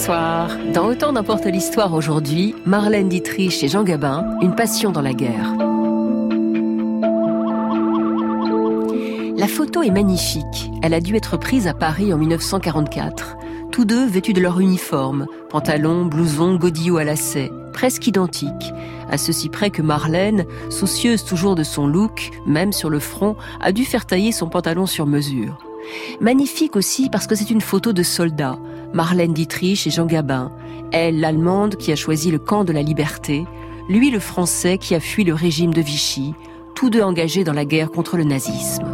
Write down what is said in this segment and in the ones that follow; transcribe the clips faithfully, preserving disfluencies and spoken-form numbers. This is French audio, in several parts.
Bonsoir. Dans Autant d'importe l'histoire aujourd'hui, Marlène Dietrich et Jean Gabin, une passion dans la guerre. La photo est magnifique. Elle a dû être prise à Paris en dix-neuf cent quarante-quatre. Tous deux vêtus de leur uniforme, pantalon, blouson, godillot à lacets, presque identiques. À ceci près que Marlène, soucieuse toujours de son look, même sur le front, a dû faire tailler son pantalon sur mesure. Magnifique aussi parce que c'est une photo de soldats, Marlène Dietrich et Jean Gabin. Elle, l'Allemande qui a choisi le camp de la liberté, lui, le Français qui a fui le régime de Vichy, tous deux engagés dans la guerre contre le nazisme.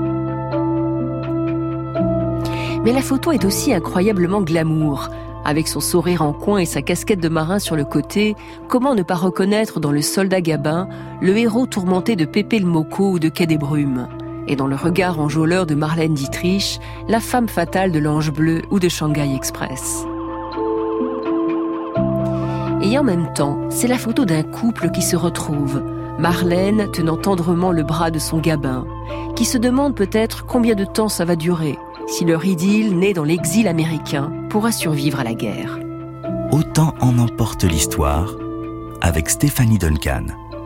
Mais la photo est aussi incroyablement glamour. Avec son sourire en coin et sa casquette de marin sur le côté, comment ne pas reconnaître dans le soldat Gabin le héros tourmenté de Pépé le Mocco ou de Quai des Brumes, et dans le regard enjôleur de Marlène Dietrich, la femme fatale de l'Ange Bleu ou de Shanghai Express. Et en même temps, c'est la photo d'un couple qui se retrouve, Marlène tenant tendrement le bras de son Gabin, qui se demande peut-être combien de temps ça va durer, si leur idylle, née dans l'exil américain, pourra survivre à la guerre. Autant en emporte l'histoire, avec Stéphanie Duncan.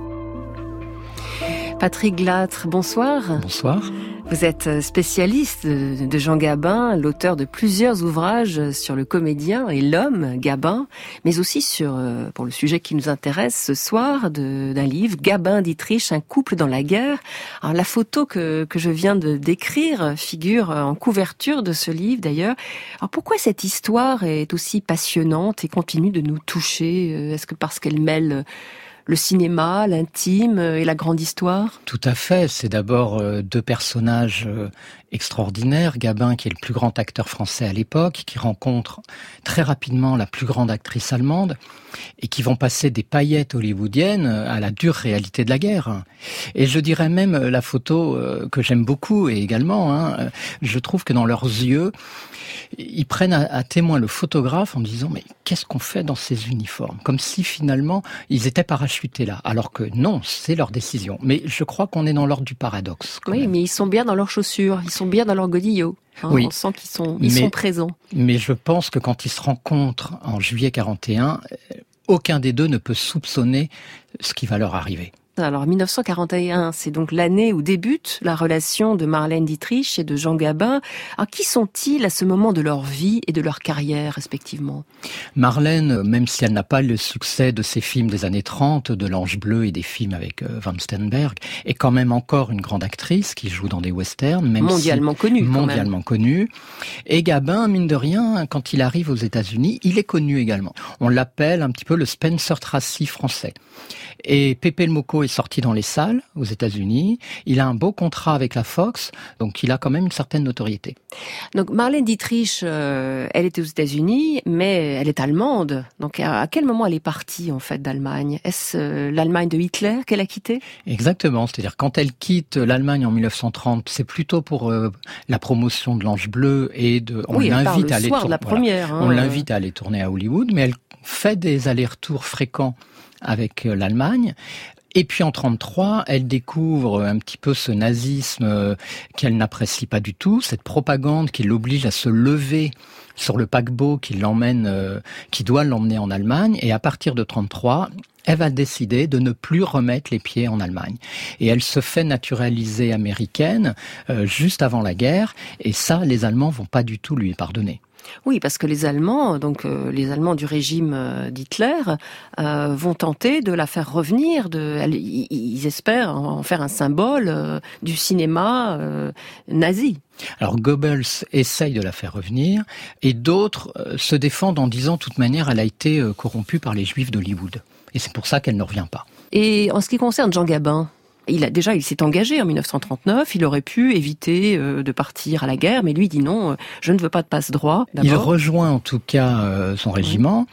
Patrick Glâtre, bonsoir. Bonsoir. Vous êtes spécialiste de Jean Gabin, l'auteur de plusieurs ouvrages sur le comédien et l'homme Gabin, mais aussi sur, pour le sujet qui nous intéresse ce soir, de, d'un livre, Gabin Dietrich, un couple dans la guerre. Alors la photo que, que je viens de décrire figure en couverture de ce livre d'ailleurs. Alors pourquoi cette histoire est aussi passionnante et continue de nous toucher ? Est-ce que parce qu'elle mêle le cinéma, l'intime et la grande histoire? Tout à fait. C'est d'abord deux personnages extraordinaires. Gabin, qui est le plus grand acteur français à l'époque, qui rencontre très rapidement la plus grande actrice allemande et qui vont passer des paillettes hollywoodiennes à la dure réalité de la guerre. Et je dirais même la photo que j'aime beaucoup et également, hein, je trouve que dans leurs yeux, ils prennent à, à témoin le photographe en disant mais qu'est-ce qu'on fait dans ces uniformes ? Comme si finalement ils étaient parachutés là, alors que non, c'est leur décision. Mais je crois qu'on est dans l'ordre du paradoxe. Oui, même. Mais ils sont bien dans leurs chaussures, ils sont bien dans leur godillot. Hein, oui. On sent qu'ils sont, ils mais, sont présents. Mais je pense que quand ils se rencontrent en juillet quarante et un, aucun des deux ne peut soupçonner ce qui va leur arriver. Alors, dix-neuf cent quarante et un, c'est donc l'année où débute la relation de Marlène Dietrich et de Jean Gabin. Alors, qui sont-ils à ce moment de leur vie et de leur carrière, respectivement ? Marlène, même si elle n'a pas le succès de ses films des années trente, de l'Ange Bleu et des films avec euh, Van Steenberg, est quand même encore une grande actrice qui joue dans des westerns. Même mondialement si, connue, quand Mondialement même. connue. Et Gabin, mine de rien, quand il arrive aux États-Unis, il est connu également. On l'appelle un petit peu le Spencer Tracy français. Et Pépé le Mocco est sorti dans les salles aux États-Unis. Il a un beau contrat avec la Fox, donc il a quand même une certaine notoriété. Donc Marlène Dietrich, euh, elle était aux États-Unis, mais elle est allemande. Donc à, à quel moment elle est partie en fait d'Allemagne ? Est-ce euh, l'Allemagne de Hitler qu'elle a quittée ? Exactement, c'est-à-dire quand elle quitte l'Allemagne en dix-neuf cent trente, c'est plutôt pour euh, la promotion de l'Ange Bleu et de. On oui, l'invite à aller soir tour... de la première. Voilà. Hein, on l'invite à aller tourner à Hollywood, mais elle fait des allers-retours fréquents avec l'Allemagne. Et puis en trente-trois, elle découvre un petit peu ce nazisme qu'elle n'apprécie pas du tout, cette propagande qui l'oblige à se lever sur le paquebot qui l'emmène, euh, qui doit l'emmener en Allemagne. Et à partir de trente-trois, elle va décider de ne plus remettre les pieds en Allemagne. Et elle se fait naturaliser américaine euh, juste avant la guerre. Et ça, les Allemands vont pas du tout lui pardonner. Oui, parce que les Allemands, donc euh, les Allemands du régime euh, d'Hitler, euh, vont tenter de la faire revenir. De, elle, ils, ils espèrent en faire un symbole euh, du cinéma euh, nazi. Alors Goebbels essaye de la faire revenir, et d'autres euh, se défendent en disant, de toute manière, elle a été euh, corrompue par les Juifs d'Hollywood. Et c'est pour ça qu'elle ne revient pas. Et en ce qui concerne Jean Gabin, il a déjà, il s'est engagé en dix-neuf cent trente-neuf. Il aurait pu éviter euh, de partir à la guerre, mais lui dit non. Euh, je ne veux pas de passe-droit. D'abord. Il rejoint en tout cas euh, son régiment.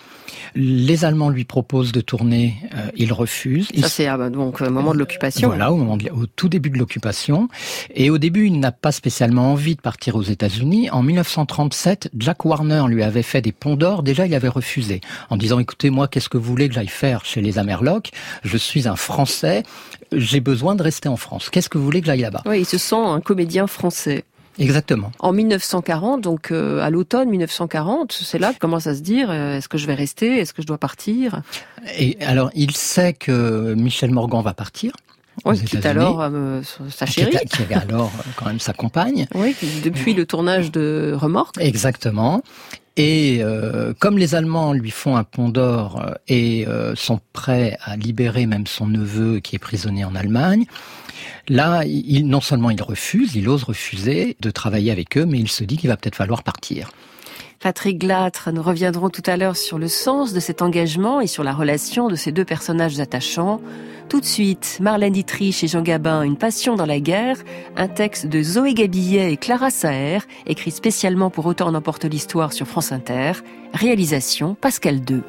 Les Allemands lui proposent de tourner, euh, il refuse. Ça c'est ah bah, donc au moment de l'occupation. Voilà, au moment de, au tout début de l'occupation. Et au début, il n'a pas spécialement envie de partir aux États-Unis. En dix-neuf cent trente-sept, Jack Warner lui avait fait des ponts d'or. Déjà, il avait refusé en disant écoutez, moi, qu'est-ce que vous voulez que j'aille faire chez les Amerlocs ? Je suis un Français. J'ai besoin de rester en France. Qu'est-ce que vous voulez que j'aille là-bas ? Oui, il se sent un comédien français. Exactement. En mille neuf cent quarante, donc euh, à l'automne mille neuf cent quarante, c'est là qu'il commence à se dire euh, est-ce que je vais rester, est-ce que je dois partir? Et alors, il sait que Michel Morgan va partir. Oui, qui est alors euh, sa chérie. Qui est alors quand même sa compagne. Oui, depuis le tournage de Remorque. Exactement. Et euh, comme les Allemands lui font un pont d'or euh, et euh, sont prêts à libérer même son neveu qui est prisonnier en Allemagne, là, il, non seulement il refuse, il ose refuser de travailler avec eux, mais il se dit qu'il va peut-être falloir partir. Patrick Glâtre, nous reviendrons tout à l'heure sur le sens de cet engagement et sur la relation de ces deux personnages attachants. Tout de suite, Marlène Dietrich et Jean Gabin, Une passion dans la guerre, un texte de Zoé Gabillet et Clara Saher, écrit spécialement pour Autant en emporte l'histoire sur France Inter, réalisation Pascal deux.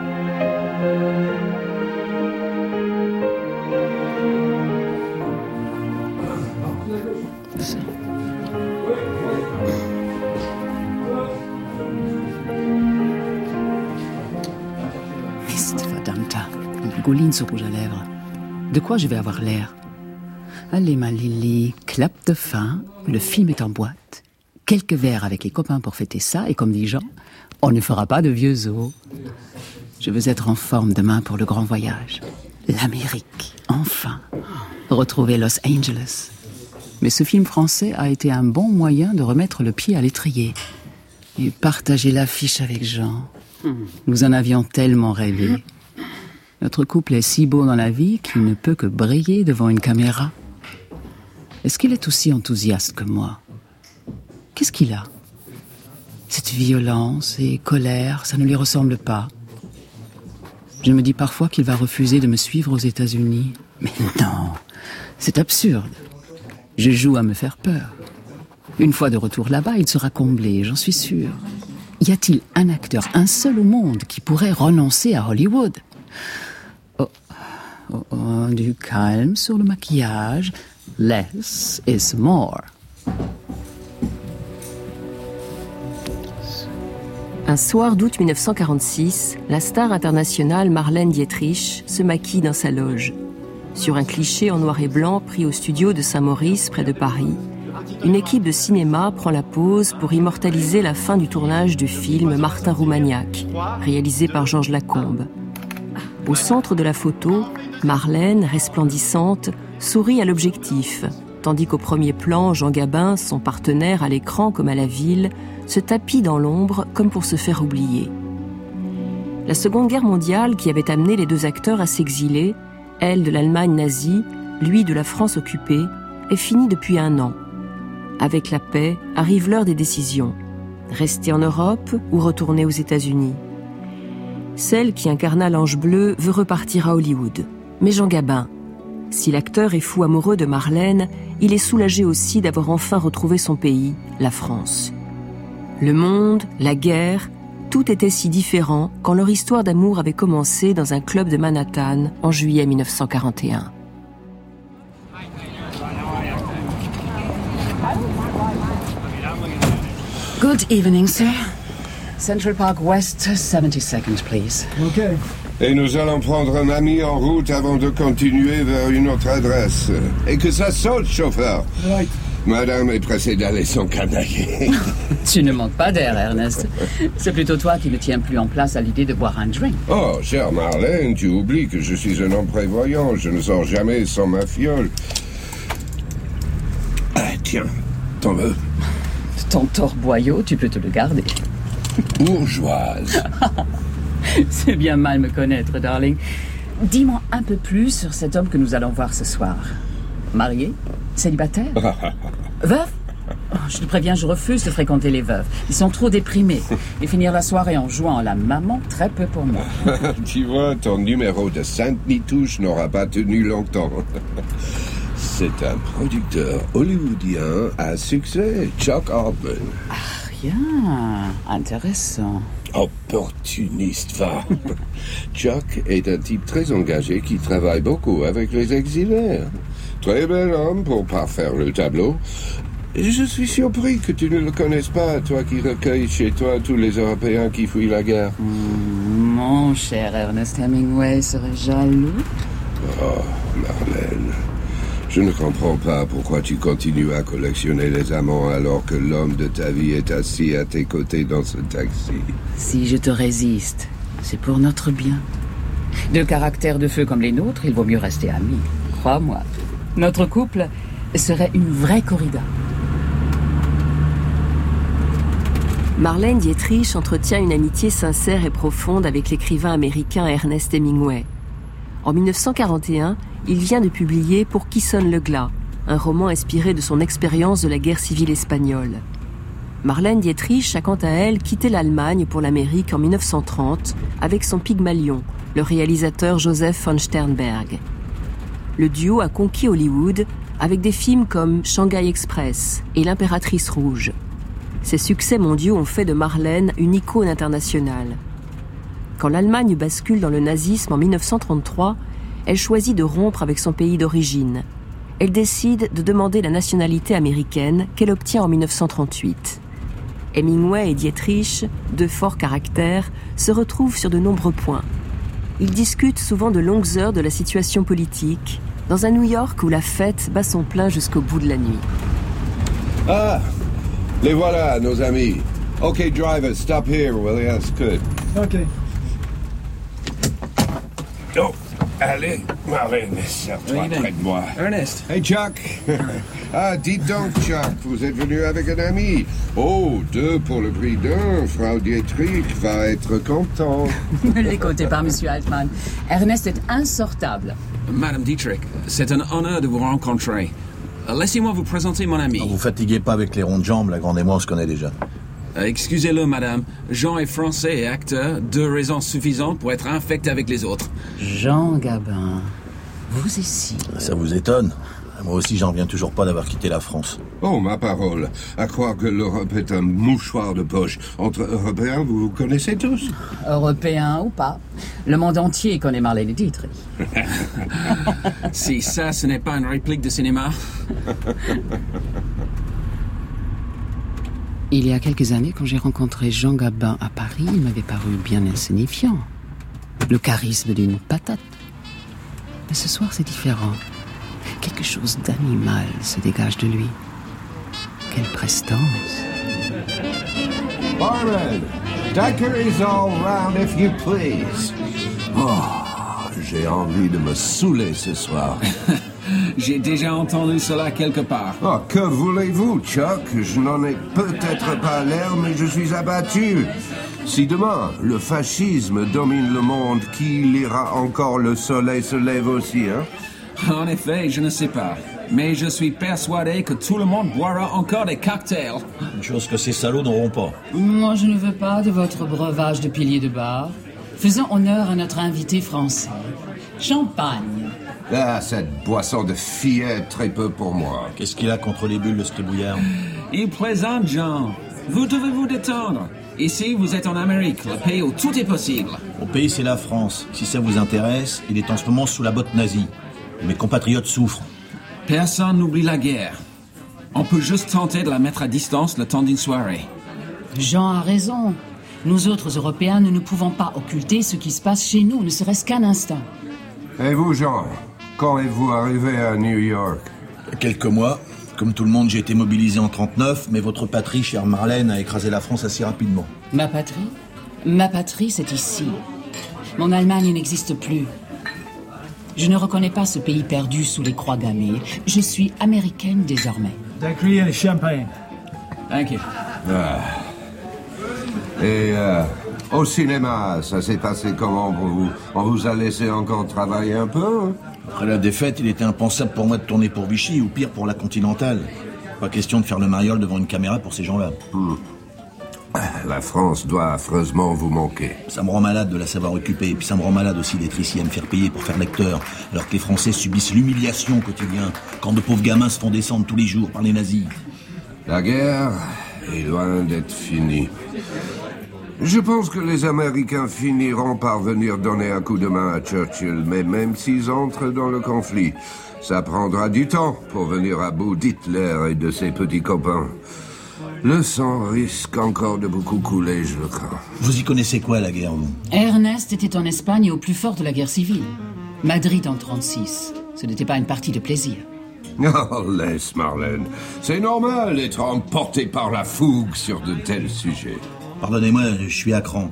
Mist, verdammter, une gouline sur rouge à lèvres. De quoi je vais avoir l'air? Allez, ma Lily, clap de fin, le film est en boîte. Quelques verres avec les copains pour fêter ça, et comme dit Jean, on ne fera pas de vieux os. Je veux être en forme demain pour le grand voyage. L'Amérique, enfin. Retrouver Los Angeles. Mais ce film français a été un bon moyen de remettre le pied à l'étrier. Et partager l'affiche avec Jean. Nous en avions tellement rêvé. Notre couple est si beau dans la vie qu'il ne peut que briller devant une caméra. Est-ce qu'il est aussi enthousiaste que moi? Qu'est-ce qu'il a? Cette violence et colère, ça ne lui ressemble pas. Je me dis parfois qu'il va refuser de me suivre aux États-Unis. Mais non, c'est absurde. Je joue à me faire peur. Une fois de retour là-bas, il sera comblé, j'en suis sûre. Y a-t-il un acteur, un seul au monde, qui pourrait renoncer à Hollywood? Oh, oh, oh, du calme sur le maquillage. Less is more. Un soir d'août mille neuf cent quarante-six, la star internationale Marlène Dietrich se maquille dans sa loge. Sur un cliché en noir et blanc pris au studio de Saint-Maurice, près de Paris, une équipe de cinéma prend la pause pour immortaliser la fin du tournage du film Martin Roumaniac, réalisé par Georges Lacombe. Au centre de la photo, Marlène, resplendissante, sourit à l'objectif, tandis qu'au premier plan, Jean Gabin, son partenaire à l'écran comme à la ville, se tapit dans l'ombre comme pour se faire oublier. La Seconde Guerre mondiale, qui avait amené les deux acteurs à s'exiler, elle de l'Allemagne nazie, lui de la France occupée, est finie depuis un an. Avec la paix, arrive l'heure des décisions. Rester en Europe ou retourner aux États-Unis? Celle qui incarna l'Ange Bleu veut repartir à Hollywood. Mais Jean Gabin, si l'acteur est fou amoureux de Marlène, il est soulagé aussi d'avoir enfin retrouvé son pays, la France. Le monde, la guerre, tout était si différent quand leur histoire d'amour avait commencé dans un club de Manhattan en juillet mille neuf cent quarante et un. Good evening, sir. Central Park West, seventy-second, please. Okay. Et nous allons prendre un ami en route avant de continuer vers une autre adresse. Et que ça saute, chauffeur. Right. Madame est pressée d'aller s'encanailler. Tu ne manques pas d'air, Ernest. C'est plutôt toi qui ne tiens plus en place à l'idée de boire un drink. Oh, chère Marlène, tu oublies que je suis un homme prévoyant. Je ne sors jamais sans ma fiole. Ah, tiens, t'en veux? Ton torboyau, tu peux te le garder. Bourgeoise. C'est bien mal me connaître, darling. Dis-moi un peu plus sur cet homme que nous allons voir ce soir. Marié? Célibataire? Veuf? Oh, je te préviens, je refuse de fréquenter les veuves. Ils sont trop déprimés. Et finir la soirée en jouant la maman, très peu pour moi. Tu vois, ton numéro de Sainte-Nitouche n'aura pas tenu longtemps. C'est un producteur hollywoodien à succès, Chuck Altman. Ah, rien. Intéressant. Opportuniste, va. Chuck est un type très engagé qui travaille beaucoup avec les exilés. Très bel homme pour parfaire le tableau. Je suis surpris que tu ne le connaisses pas, toi qui recueilles chez toi tous les Européens qui fuient la guerre. Mmh, mon cher Ernest Hemingway serait jaloux. Oh, Marlène, Je ne comprends pas pourquoi tu continues à collectionner les amants alors que l'homme de ta vie est assis à tes côtés dans ce taxi. Si je te résiste, c'est pour notre bien. De caractère de feu comme les nôtres, il vaut mieux rester amis. Crois-moi, notre couple serait une vraie corrida. Marlène Dietrich entretient une amitié sincère et profonde avec l'écrivain américain Ernest Hemingway. En mille neuf cent quarante et un, il vient de publier Pour qui sonne le glas, un roman inspiré de son expérience de la guerre civile espagnole. Marlène Dietrich a quant à elle quitté l'Allemagne pour l'Amérique en mille neuf cent trente avec son Pygmalion, le réalisateur Joseph von Sternberg. Le duo a conquis Hollywood avec des films comme Shanghai Express et L'Impératrice Rouge. Ces succès mondiaux ont fait de Marlène une icône internationale. Quand l'Allemagne bascule dans le nazisme en mille neuf cent trente-trois, elle choisit de rompre avec son pays d'origine. Elle décide de demander la nationalité américaine qu'elle obtient en mille neuf cent trente-huit. Hemingway et Dietrich, deux forts caractères, se retrouvent sur de nombreux points. Ils discutent souvent de longues heures de la situation politique, dans un New York où la fête bat son plein jusqu'au bout de la nuit. Ah, les voilà, nos amis. OK, driver, stop here, will you? That's good. OK. Oh, allez, Marlène, serre-toi près de moi. Ernest. Hey, Chuck. Ah, dites donc, Chuck, vous êtes venu avec un ami. Oh, deux pour le prix d'un. Frau Dietrich va être contente. Ne l'écoutez pas, Monsieur Altman. Ernest est insortable. Madame Dietrich, c'est un honneur de vous rencontrer. Laissez-moi vous présenter mon ami. Ne vous fatiguez pas avec les ronds de jambes, la grande et moi on se connaît déjà. Euh, excusez-le, madame. Jean est français et acteur, deux raisons suffisantes pour être infecté avec les autres. Jean Gabin, vous ici. Ça vous étonne? Moi aussi, j'en reviens toujours pas d'avoir quitté la France. Oh, ma parole. À croire que l'Europe est un mouchoir de poche. Entre Européens, vous vous connaissez tous? Européen ou pas, le monde entier connaît Marlène Dietrich. Si ça, ce n'est pas une réplique de cinéma. Il y a quelques années, quand j'ai rencontré Jean Gabin à Paris, il m'avait paru bien insignifiant. Le charisme d'une patate. Mais ce soir, c'est différent. Quelque chose d'animal se dégage de lui. Quelle prestance. Barman, daiquiris all round if you please. Oh, j'ai envie de me saouler ce soir. J'ai déjà entendu cela quelque part. Oh, que voulez-vous, Chuck? Je n'en ai peut-être pas l'air, mais je suis abattu. Si demain, le fascisme domine le monde, qui lira encore le soleil se lève aussi, hein? En effet, je ne sais pas. Mais je suis persuadé que tout le monde boira encore des cocktails. Une chose que ces salauds n'auront pas. Moi, je ne veux pas de votre breuvage de pilier de bar. Faisons honneur à notre invité français. Champagne. Ah, cette boisson de fillette, très peu pour moi. Qu'est-ce qu'il a contre les bulles, le scribouillard? Il plaisante, Jean. Vous devez vous détendre. Ici, vous êtes en Amérique, le pays où tout est possible. Mon pays, c'est la France. Si ça vous intéresse, il est en ce moment sous la botte nazie. Mes compatriotes souffrent. Personne n'oublie la guerre. On peut juste tenter de la mettre à distance le temps d'une soirée. Jean a raison. Nous autres Européens, nous ne pouvons pas occulter ce qui se passe chez nous, ne serait-ce qu'un instant. Et vous, Jean, quand êtes-vous arrivé à New York? Quelques mois. Comme tout le monde, j'ai été mobilisé en trente-neuf, mais votre patrie, chère Marlène, a écrasé la France assez rapidement. Ma patrie? Ma patrie, c'est ici. Mon Allemagne n'existe plus. Je ne reconnais pas ce pays perdu sous les croix gammées. Je suis américaine désormais. Daiquiri et champagne. Thank you. Ah. Et euh, au cinéma, ça s'est passé comment pour vous? On vous a laissé encore travailler un peu, hein? Après la défaite, il était impensable pour moi de tourner pour Vichy, ou pire pour la Continentale. Pas question de faire le mariole devant une caméra pour ces gens-là. Hmm. La France doit affreusement vous manquer. Ça me rend malade de la savoir occupée, et puis ça me rend malade aussi d'être ici à me faire payer pour faire lecteur, alors que les Français subissent l'humiliation au quotidien, quand de pauvres gamins se font descendre tous les jours par les nazis. La guerre est loin d'être finie. Je pense que les Américains finiront par venir donner un coup de main à Churchill, mais même s'ils entrent dans le conflit, ça prendra du temps pour venir à bout d'Hitler et de ses petits copains. Le sang risque encore de beaucoup couler, je le crains. Vous y connaissez quoi, la guerre, vous? Ernest était en Espagne au plus fort de la guerre civile. Madrid en trente-six. Ce n'était pas une partie de plaisir. Oh, laisse, Marlène. C'est normal d'être emporté par la fougue sur de tels sujets. Pardonnez-moi, je suis à cran.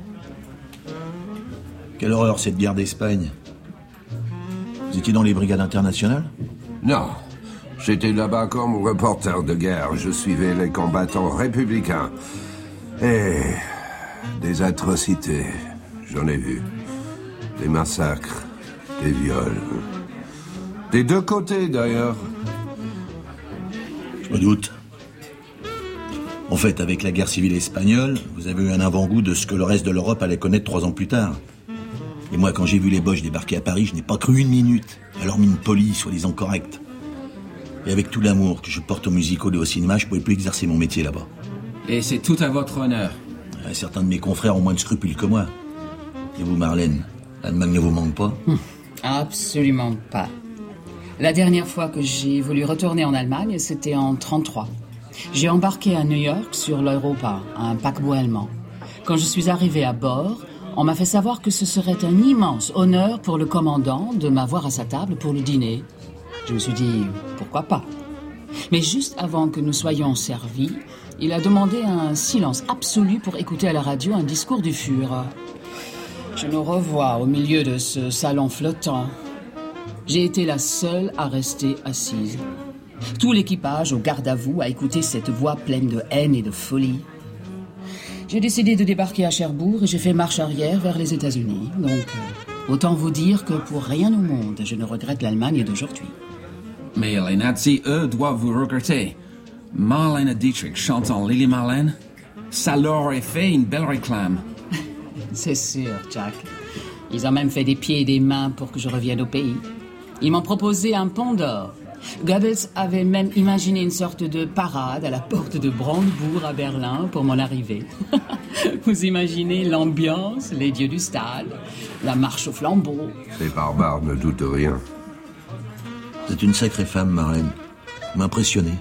Quelle horreur, cette guerre d'Espagne. Vous étiez dans les brigades internationales? Non. J'étais là-bas comme reporter de guerre. Je suivais les combattants républicains. Et des atrocités, j'en ai vu. Des massacres, des viols. Des deux côtés, d'ailleurs. Je me doute. En fait, avec la guerre civile espagnole, vous avez eu un avant-goût de ce que le reste de l'Europe allait connaître trois ans plus tard. Et moi, quand j'ai vu les Boches débarquer à Paris, je n'ai pas cru une minute à leur mine polie, soi-disant correcte. Et avec tout l'amour que je porte au musical et au cinéma, je ne pouvais plus exercer mon métier là-bas. Et c'est tout à votre honneur. Certains de mes confrères ont moins de scrupules que moi. Et vous, Marlène, l'Allemagne ne vous manque pas? Hum, absolument pas. La dernière fois que j'ai voulu retourner en Allemagne, c'était en trente-trois. J'ai embarqué à New York sur l'Europa, un paquebot allemand. Quand je suis arrivé à bord, on m'a fait savoir que ce serait un immense honneur pour le commandant de m'avoir à sa table pour le dîner. Je me suis dit, pourquoi pas? Mais juste avant que nous soyons servis, il a demandé un silence absolu pour écouter à la radio un discours du Führer. Je nous revois au milieu de ce salon flottant. J'ai été la seule à rester assise. Tout l'équipage au garde à vous a écouté cette voix pleine de haine et de folie. J'ai décidé de débarquer à Cherbourg et j'ai fait marche arrière vers les États-Unis. Donc, euh, autant vous dire que pour rien au monde, je ne regrette l'Allemagne d'aujourd'hui. Mais les nazis, eux, doivent vous regretter. Marlène Dietrich chantant Lily Marlène, ça leur aurait fait une belle réclame. C'est sûr, Jack. Ils ont même fait des pieds et des mains pour que je revienne au pays. Ils m'ont proposé un pont d'or. Goebbels avait même imaginé une sorte de parade à la porte de Brandebourg à Berlin pour mon arrivée. Vous imaginez l'ambiance, les dieux du stade, la marche au flambeau. Les barbares ne doutent rien. Vous êtes une sacrée femme, Marlène. Vous m'impressionnez.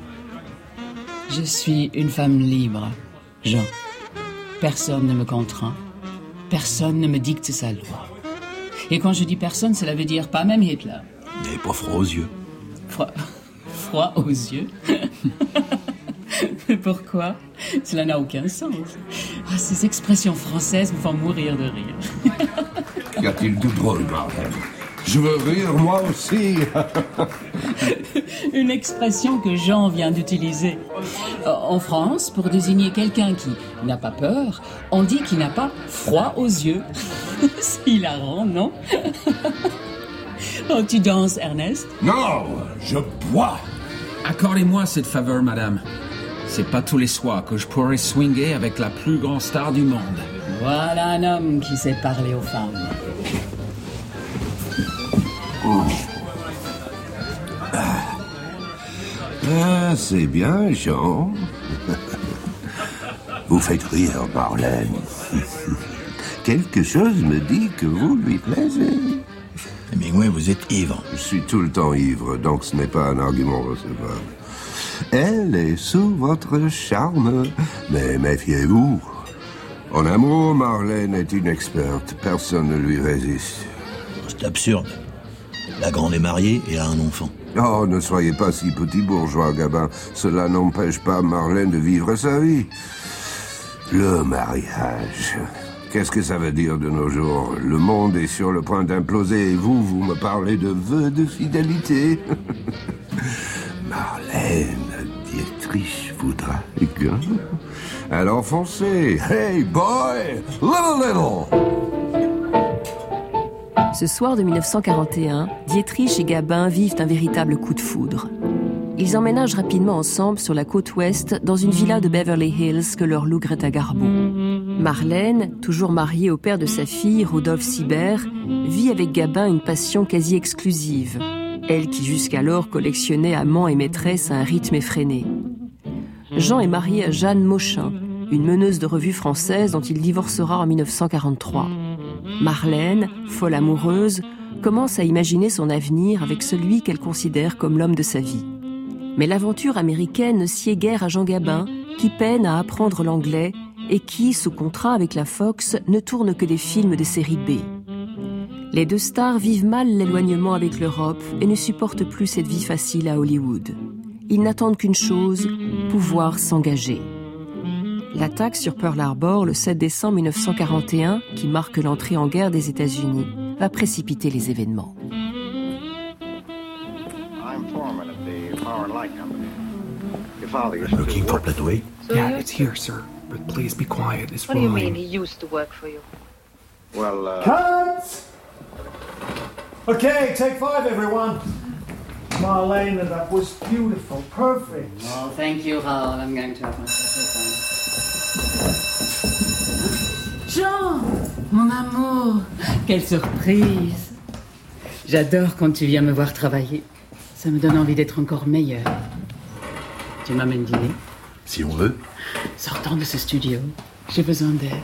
Je suis une femme libre, Jean. Personne ne me contraint. Personne ne me dicte sa loi. Et quand je dis personne, cela veut dire pas même Hitler. Vous n'avez pas froid aux yeux. Froid, froid aux yeux. Mais pourquoi? Cela n'a aucun sens. Ah, ces expressions françaises me font mourir de rire. Qu'y a-t-il de drôle, Marlène? Je veux rire, moi aussi. Une expression que Jean vient d'utiliser. En France, pour désigner quelqu'un qui n'a pas peur, on dit qu'il n'a pas froid aux yeux. C'est hilarant, non? Oh, tu danses, Ernest? Non, je bois. Accordez-moi cette faveur, madame. C'est pas tous les soirs que je pourrais swinguer avec la plus grande star du monde. Voilà un homme qui sait parler aux femmes. Oh. Ah. Ah, c'est bien, Jean. Vous faites rire, Marlène. Quelque chose me dit que vous lui plaisez. Mais ouais, vous êtes ivre. Je suis tout le temps ivre, donc ce n'est pas un argument recevable. Elle est sous votre charme, mais méfiez-vous. En amour, Marlène est une experte. Personne ne lui résiste. C'est absurde. La grande est mariée et a un enfant. Oh, ne soyez pas si petit bourgeois, Gabin. Cela n'empêche pas Marlène de vivre sa vie. Le mariage... Qu'est-ce que ça veut dire de nos jours? Le monde est sur le point d'imploser et vous, vous me parlez de vœux de fidélité. Marlène Dietrich voudra, hein? Alors foncez. Hey boy, little little. Ce soir de mille neuf cent quarante et un, Dietrich et Gabin vivent un véritable coup de foudre. Ils emménagent rapidement ensemble sur la côte ouest dans une villa de Beverly Hills que leur loue Greta Garbo. Marlène, toujours mariée au père de sa fille, Rudolf Sieber, vit avec Gabin une passion quasi exclusive. Elle qui jusqu'alors collectionnait amants et maîtresses à un rythme effréné. Jean est marié à Jeanne Mauchin, une meneuse de revue française dont il divorcera en mille neuf cent quarante-trois. Marlène, folle amoureuse, commence à imaginer son avenir avec celui qu'elle considère comme l'homme de sa vie. Mais l'aventure américaine ne sied guère à Jean Gabin, qui peine à apprendre l'anglais et qui, sous contrat avec la Fox, ne tourne que des films de série B. Les deux stars vivent mal l'éloignement avec l'Europe et ne supportent plus cette vie facile à Hollywood. Ils n'attendent qu'une chose, pouvoir s'engager. L'attaque sur Pearl Harbor le sept décembre mille neuf cent quarante et un, qui marque l'entrée en guerre des États-Unis, va précipiter les événements. Looking for Platway? Yeah, it's here, sir. But please be quiet. It's What do you mean he used to work for you? Well, uh... Cut! Okay, take five, everyone. Marlene, that was beautiful. Perfect. Oh, thank you, Raoul. I'm going to have myself a time. Jean, mon amour, quelle surprise. J'adore quand tu viens me voir travailler. Ça me donne envie d'être encore meilleure. Tu m'amènes dîner? Si on veut. Sortant de ce studio, j'ai besoin d'aide.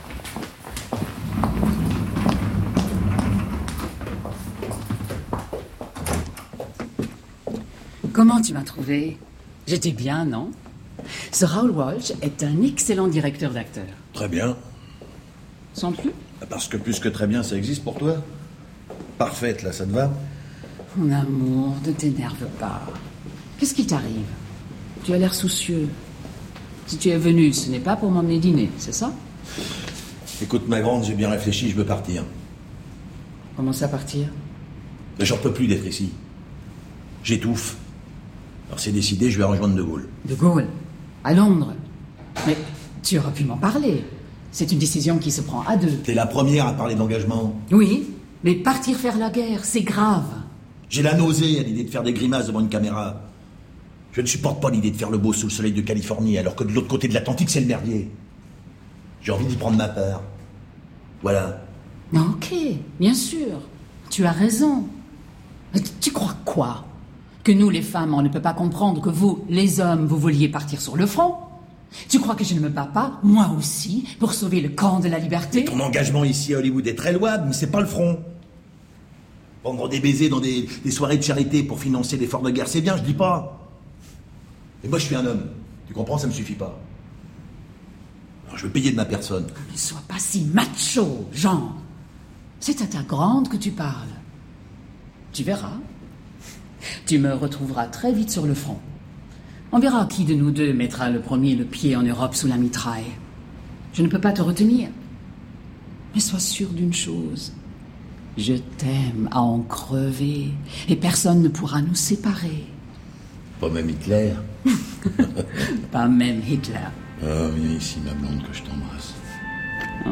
Comment tu m'as trouvé? J'étais bien, non? Ce Raoul Walsh est un excellent directeur d'acteurs. Très bien. Sans plus? Parce que plus que très bien, ça existe pour toi. Parfaite, là, ça te va? Mon amour, ne t'énerve pas. Qu'est-ce qui t'arrive? Tu as l'air soucieux. Si tu es venu, ce n'est pas pour m'emmener dîner, c'est ça? Écoute, ma grande, j'ai bien réfléchi, je veux partir. Comment ça, partir? Mais j'en peux plus d'être ici. J'étouffe. Alors c'est décidé, je vais rejoindre De Gaulle. De Gaulle? À Londres? Mais tu aurais pu m'en parler. C'est une décision qui se prend à deux. T'es la première à parler d'engagement. Oui, mais partir faire la guerre, c'est grave. J'ai la nausée à l'idée de faire des grimaces devant une caméra. Je ne supporte pas l'idée de faire le beau sous le soleil de Californie, alors que de l'autre côté de l'Atlantique, c'est le merdier. J'ai envie d'y prendre ma part. Voilà. Ok, bien sûr. Tu as raison. Tu crois quoi? Que nous, les femmes, on ne peut pas comprendre que vous, les hommes, vous vouliez partir sur le front? Tu crois que je ne me bats pas, moi aussi, pour sauver le camp de la liberté? Ton engagement ici à Hollywood est très louable, mais c'est pas le front. Vendre des baisers dans des, des soirées de charité pour financer l'effort de guerre, c'est bien, je dis pas. Mais moi, je suis un homme. Tu comprends, ça me suffit pas. Alors, je veux payer de ma personne. Ne sois pas si macho, Jean. C'est à ta grande que tu parles. Tu verras. Tu me retrouveras très vite sur le front. On verra qui de nous deux mettra le premier le pied en Europe sous la mitraille. Je ne peux pas te retenir. Mais sois sûr d'une chose. Je t'aime à en crever. Et personne ne pourra nous séparer. Pas même Hitler. Pas même Hitler. Ah, viens ici, ma blonde, que je t'embrasse. Oh.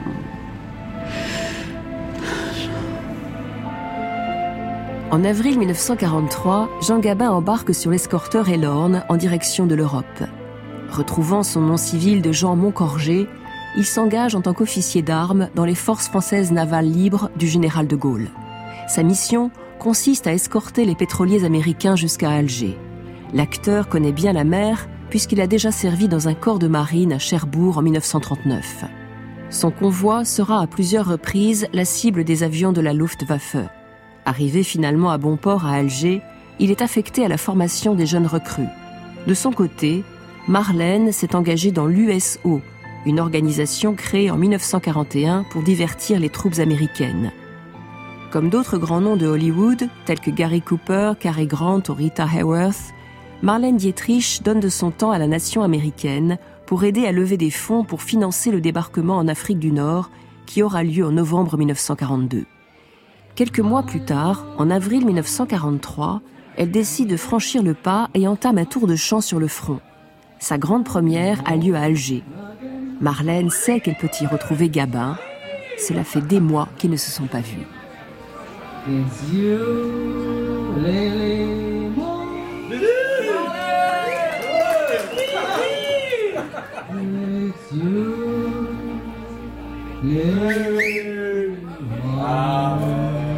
En avril mille neuf cent quarante-trois, Jean Gabin embarque sur l'escorteur Elorn en direction de l'Europe. Retrouvant son nom civil de Jean Moncorgé, il s'engage en tant qu'officier d'armes dans les forces françaises navales libres du général de Gaulle. Sa mission consiste à escorter les pétroliers américains jusqu'à Alger. L'acteur connaît bien la mer puisqu'il a déjà servi dans un corps de marine à Cherbourg en mille neuf cent trente-neuf. Son convoi sera à plusieurs reprises la cible des avions de la Luftwaffe. Arrivé finalement à bon port à Alger, il est affecté à la formation des jeunes recrues. De son côté, Marlène s'est engagée dans l'U S O, une organisation créée en mille neuf cent quarante et un pour divertir les troupes américaines. Comme d'autres grands noms de Hollywood, tels que Gary Cooper, Cary Grant ou Rita Hayworth, Marlène Dietrich donne de son temps à la nation américaine pour aider à lever des fonds pour financer le débarquement en Afrique du Nord qui aura lieu en novembre mille neuf cent quarante-deux. Quelques mois plus tard, en avril mille neuf cent quarante-trois, elle décide de franchir le pas et entame un tour de chant sur le front. Sa grande première a lieu à Alger. Marlène sait qu'elle peut y retrouver Gabin. Cela fait des mois qu'ils ne se sont pas vus. It's you, Lily Moon. It's you, Lily Moon.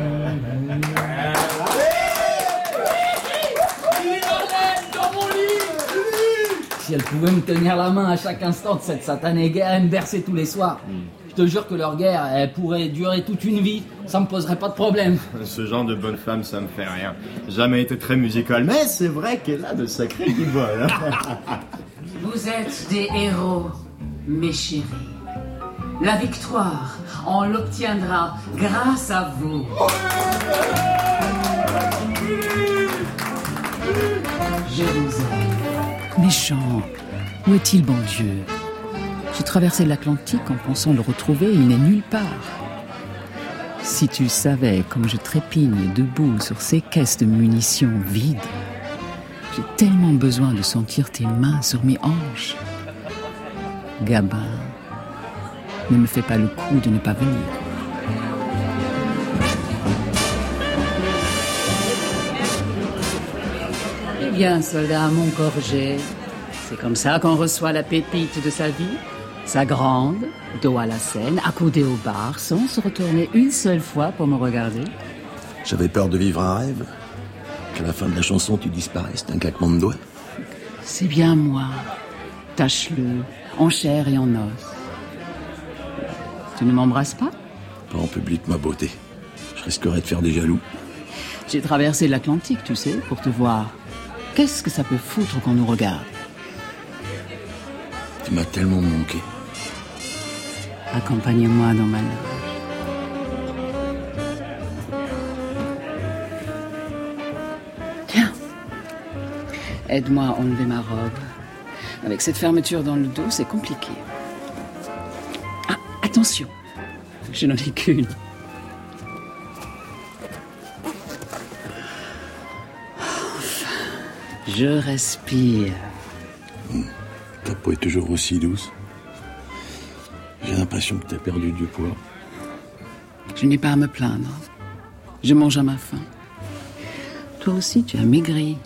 Si elle pouvait me tenir la main à chaque instant de cette satanée guerre et me bercer tous les soirs, mm. je te jure que leur guerre, elle pourrait durer toute une vie, ça me poserait pas de problème. Ce genre de bonne femme, ça me fait rien. Jamais été très musical, mais c'est vrai qu'elle a de sacrés guiboles. Vous êtes des héros, mes chéris. La victoire, on l'obtiendra grâce à vous. Je vous aime. Méchant, où est-il, bon Dieu? J'ai traversé l'Atlantique en pensant le retrouver, il n'est nulle part. Si tu savais comme je trépigne debout sur ces caisses de munitions vides, j'ai tellement besoin de sentir tes mains sur mes hanches. Gabin, ne me fais pas le coup de ne pas venir. Eh bien, soldat Montcorgé, c'est comme ça qu'on reçoit la pépite de sa vie. Sa grande, dos à la scène, accoudée au bar, sans se retourner une seule fois pour me regarder. J'avais peur de vivre un rêve. Qu'à la fin de la chanson, tu disparaisses d'un claquement de doigts. C'est bien moi. Tâche-le, en chair et en os. Tu ne m'embrasses pas? Pas en public, ma beauté. Je risquerais de faire des jaloux. J'ai traversé l'Atlantique, tu sais, pour te voir. Qu'est-ce que ça peut foutre qu'on nous regarde? Tu m'as tellement manqué. Accompagne-moi dans ma loge. Tiens, aide-moi à enlever ma robe. Avec cette fermeture dans le dos, c'est compliqué. Ah, attention, je n'en ai qu'une. Enfin, je respire. Mmh. Ta peau est toujours aussi douce. J'ai l'impression que tu as perdu du poids. Je n'ai pas à me plaindre. Je mange à ma faim. Toi aussi, tu as maigri.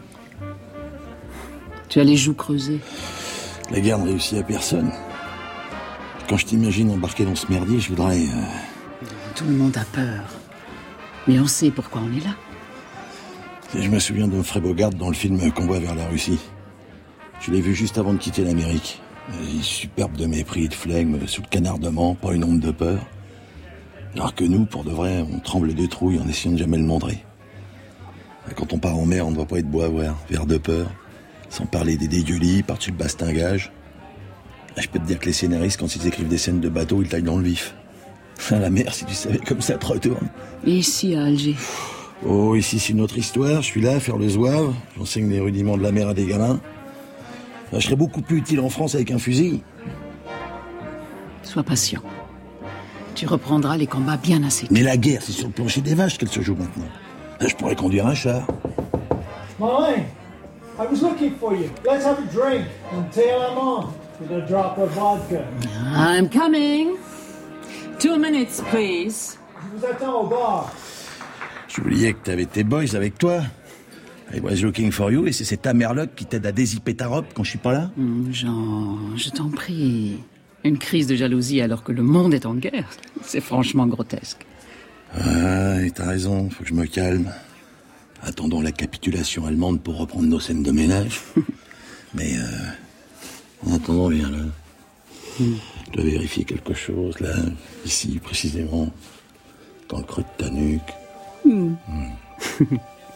Tu as les joues creusées. La guerre ne réussit à personne. Quand je t'imagine embarqué dans ce merdier, je voudrais... Euh... Tout le monde a peur. Mais on sait pourquoi on est là. Et je me souviens de Humphrey Bogart dans le film Convoi vers la Russie. Je l'ai vu juste avant de quitter l'Amérique. Il est superbe de mépris et de flegme, sous le canardement, pas une onde de peur. Alors que nous, pour de vrai, on tremble de trouille en essayant de jamais le montrer. Et quand on part en mer, on ne doit pas être beau à voir, vert de peur, sans parler des dégueulis, par-dessus le bastingage. Je peux te dire que les scénaristes, quand ils écrivent des scènes de bateau, ils taillent dans le vif. À la mer, si tu savais comme ça te retourne. Et ici, à Alger? Oh, ici, c'est une autre histoire. Je suis là à faire le zouave. J'enseigne les rudiments de la mer à des gamins. Je serais beaucoup plus utile en France avec un fusil. Sois patient. Tu reprendras les combats bien assez tôt. Mais la guerre, c'est sur le plancher des vaches qu'elle se joue maintenant. Je pourrais conduire un char. Marlene, I was looking for you. Let's have a drink and tail them on with a drop of vodka. I'm coming. Two minutes, please. Je vous attends au bar. J'oubliais que t'avais tes boys avec toi. I was looking for you, et c'est cette Tamerloc qui t'aide à dézipper ta robe quand je suis pas là? Mmh, Jean, je t'en prie. Une crise de jalousie alors que le monde est en guerre. C'est franchement grotesque. Ah, et t'as raison, faut que je me calme. Attendons la capitulation allemande pour reprendre nos scènes de ménage. Mais, euh, en attendant, viens là. Mmh. Je dois vérifier quelque chose, là, ici, précisément, dans le creux de ta nuque. Mmh. Mmh.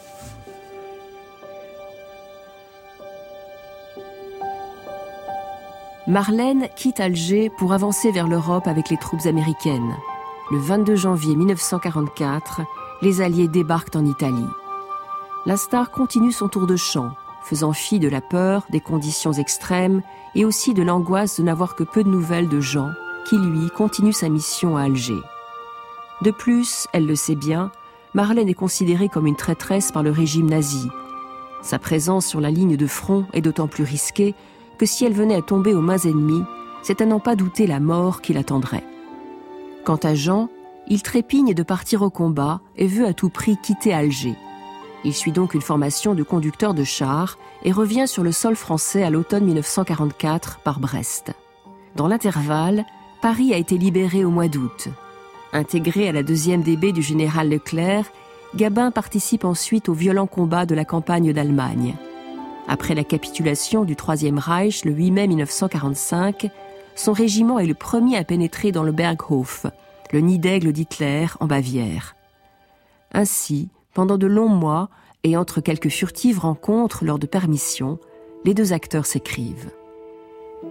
Marlène quitte Alger pour avancer vers l'Europe avec les troupes américaines. Le vingt-deux janvier mille neuf cent quarante-quatre, les Alliés débarquent en Italie. La star continue son tour de chant, faisant fi de la peur, des conditions extrêmes et aussi de l'angoisse de n'avoir que peu de nouvelles de Jean, qui lui continue sa mission à Alger. De plus, elle le sait bien, Marlène est considérée comme une traîtresse par le régime nazi. Sa présence sur la ligne de front est d'autant plus risquée que si elle venait à tomber aux mains ennemies, c'est à n'en pas douter la mort qui l'attendrait. Quant à Jean, il trépigne de partir au combat et veut à tout prix quitter Alger. Il suit donc une formation de conducteur de char et revient sur le sol français à l'automne mille neuf cent quarante-quatre par Brest. Dans l'intervalle, Paris a été libéré au mois d'août. Intégré à la deuxième D B du général Leclerc, Gabin participe ensuite aux violents combats de la campagne d'Allemagne. Après la capitulation du Troisième Reich le huit mai mille neuf cent quarante-cinq, son régiment est le premier à pénétrer dans le Berghof, le nid d'aigle d'Hitler en Bavière. Ainsi, pendant de longs mois, et entre quelques furtives rencontres lors de permissions, les deux acteurs s'écrivent.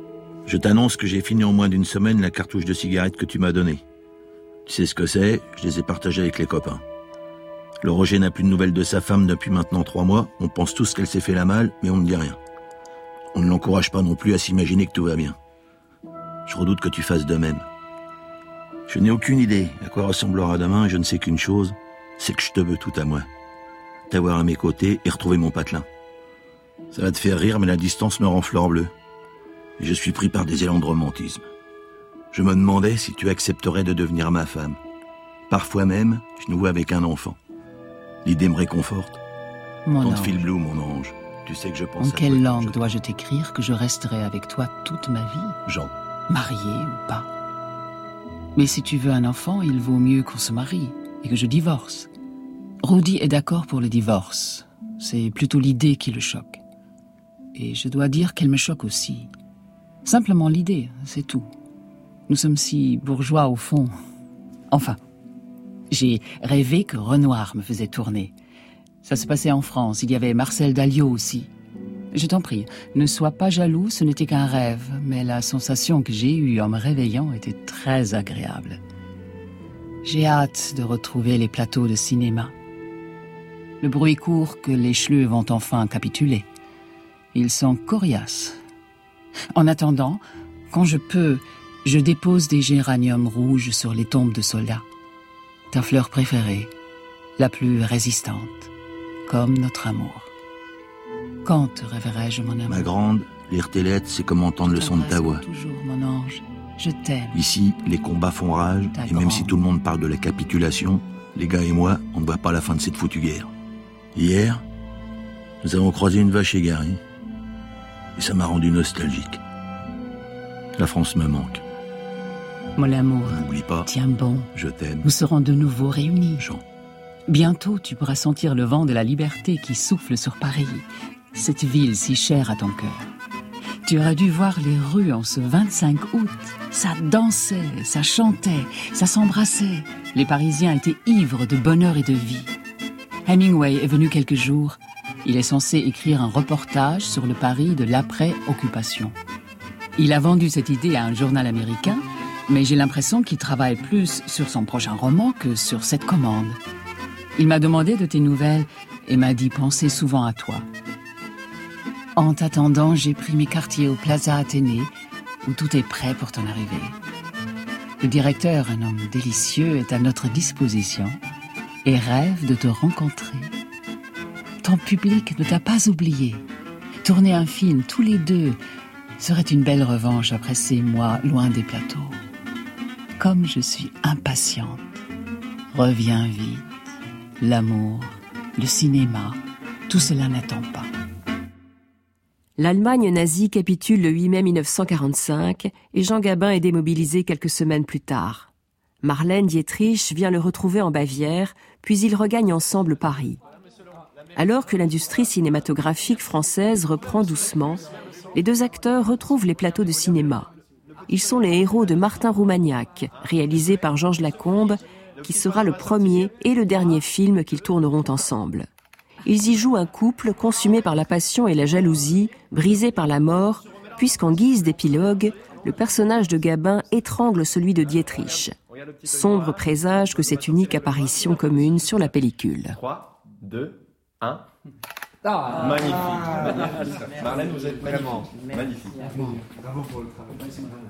Je t'annonce que j'ai fini en moins d'une semaine la cartouche de cigarettes que tu m'as donnée. Tu sais ce que c'est, je les ai partagées avec les copains. Le Roger n'a plus de nouvelles de sa femme depuis maintenant trois mois. On pense tous qu'elle s'est fait la malle, mais on ne dit rien. On ne l'encourage pas non plus à s'imaginer que tout va bien. Je redoute que tu fasses de même. Je n'ai aucune idée à quoi ressemblera demain, je ne sais qu'une chose, c'est que je te veux tout à moi. T'avoir à mes côtés et retrouver mon patelin. Ça va te faire rire, mais la distance me rend fleur bleue. Et je suis pris par des élans de romantisme. Je me demandais si tu accepterais de devenir ma femme. Parfois même, je nous vois avec un enfant. L'idée me réconforte. Mon Tante ange. Phil Blue, mon ange. Tu sais que je pense En à quelle toi. langue dois-je t'écrire que je resterai avec toi toute ma vie, Jean. marié ou pas? Mais si tu veux un enfant, il vaut mieux qu'on se marie et que je divorce. Rudy est d'accord pour le divorce. C'est plutôt l'idée qui le choque. Et je dois dire qu'elle me choque aussi. Simplement l'idée, c'est tout. Nous sommes si bourgeois au fond. Enfin, j'ai rêvé que Renoir me faisait tourner. Ça se passait en France, il y avait Marcel Dalliot aussi. Je t'en prie, ne sois pas jaloux, ce n'était qu'un rêve, mais la sensation que j'ai eue en me réveillant était très agréable. J'ai hâte de retrouver les plateaux de cinéma. Le bruit court que les Schleux vont enfin capituler. Ils sont coriaces. En attendant, quand je peux, je dépose des géraniums rouges sur les tombes de soldats. Ta fleur préférée, la plus résistante, comme notre amour. Quand te reverrai-je, mon amour? Ma grande, lire tes lettres, c'est comme entendre le son de ta voix. Toujours, mon ange, je t'aime. Ici, les combats font rage, Ta et même grande. si tout le monde parle de la capitulation, les gars et moi, on ne voit pas la fin de cette foutue guerre. Hier, nous avons croisé une vache égarée, et ça m'a rendu nostalgique. La France me manque. Mon amour, N'oublie pas, tiens bon, je t'aime. nous serons de nouveau réunis. Jean. Bientôt, tu pourras sentir le vent de la liberté qui souffle sur Paris, cette ville si chère à ton cœur. Tu aurais dû voir les rues en ce vingt-cinq août. Ça dansait, ça chantait, ça s'embrassait. Les Parisiens étaient ivres de bonheur et de vie. Hemingway est venu quelques jours. Il est censé écrire un reportage sur le Paris de l'après-occupation. Il a vendu cette idée à un journal américain, mais j'ai l'impression qu'il travaille plus sur son prochain roman que sur cette commande. Il m'a demandé de tes nouvelles et m'a dit penser souvent à toi. En t'attendant, j'ai pris mes quartiers au Plaza Athénée, où tout est prêt pour ton arrivée. Le directeur, un homme délicieux, est à notre disposition et rêve de te rencontrer. Ton public ne t'a pas oublié. Tourner un film tous les deux serait une belle revanche après ces mois loin des plateaux. Comme je suis impatiente. Reviens vite. L'amour, le cinéma, tout cela n'attend pas. L'Allemagne nazie capitule le huit mai mille neuf cent quarante-cinq et Jean Gabin est démobilisé quelques semaines plus tard. Marlène Dietrich vient le retrouver en Bavière, puis ils regagnent ensemble Paris. Alors que l'industrie cinématographique française reprend doucement, les deux acteurs retrouvent les plateaux de cinéma. Ils sont les héros de Martin Roumaniac, réalisé par Georges Lacombe, qui sera le premier et le dernier film qu'ils tourneront ensemble. Ils y jouent un couple consumé par la passion et la jalousie, brisé par la mort, puisqu'en guise d'épilogue, le personnage de Gabin étrangle celui de Dietrich. Sombre présage que cette unique apparition commune sur la pellicule. trois, deux, un... Ah, magnifique, magnifique. Marlène, vous êtes magnifique. Magnifique. Bravo pour le travail.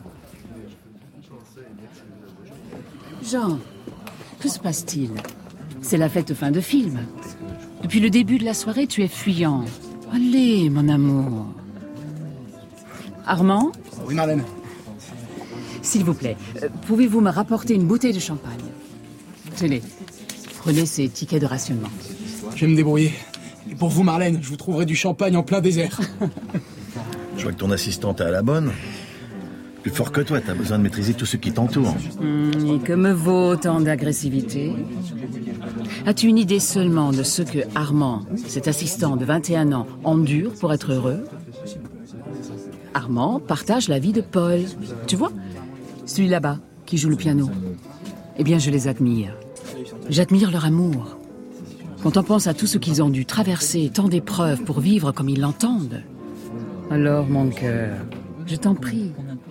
Jean, que se passe-t-il? C'est la fête de fin de film. Depuis le début de la soirée, tu es fuyant. Allez, mon amour. Armand? Oui, Marlène. S'il vous plaît, euh, pouvez-vous me rapporter une bouteille de champagne? Tenez, prenez ces tickets de rationnement. Je vais me débrouiller. Et pour vous, Marlène, je vous trouverai du champagne en plein désert. Je vois que ton assistante est à la bonne. Plus fort que toi, t'as besoin de maîtriser tout ce qui t'entoure. Mmh, et que me vaut autant d'agressivité? As-tu une idée seulement de ce que Armand, cet assistant de vingt et un ans, endure pour être heureux? Armand partage la vie de Paul. Tu vois? Celui là-bas, qui joue le piano. Eh bien, je les admire. J'admire leur amour. Quand on pense à tout ce qu'ils ont dû traverser, tant d'épreuves pour vivre comme ils l'entendent. Alors, mon cœur, je t'en prie,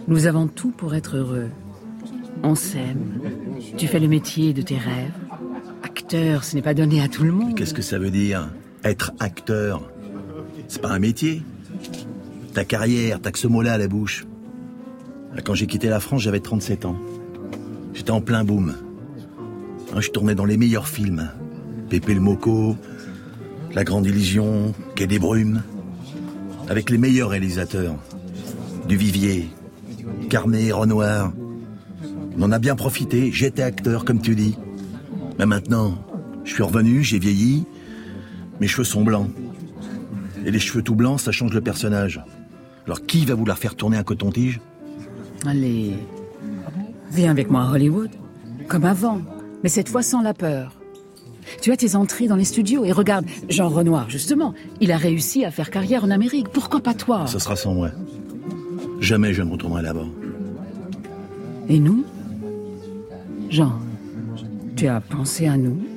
Nous avons tout pour être heureux. On s'aime. Tu fais le métier de tes rêves. Acteur, ce n'est pas donné à tout le monde. Mais qu'est-ce que ça veut dire, être acteur? C'est pas un métier. Ta carrière, t'as que ce mot-là à la bouche. Quand j'ai quitté la France, j'avais trente-sept ans. J'étais en plein boom. Je tournais dans les meilleurs films. Pépé le Moco, La Grande Illusion, Quai des Brumes. Avec les meilleurs réalisateurs. Duvivier, Carnet, Renoir. On en a bien profité, j'étais acteur, comme tu dis. Mais maintenant, je suis revenu, j'ai vieilli, mes cheveux sont blancs. Et les cheveux tout blancs, ça change le personnage. Alors qui va vouloir faire tourner un coton-tige? Allez, viens avec moi à Hollywood, comme avant, mais cette fois sans la peur. Tu as tes entrées dans les studios et regarde, Jean Renoir, justement, il a réussi à faire carrière en Amérique. Pourquoi pas toi? Ça sera sans moi. Jamais je ne retournerai là-bas. Et nous? Jean, tu as pensé à nous?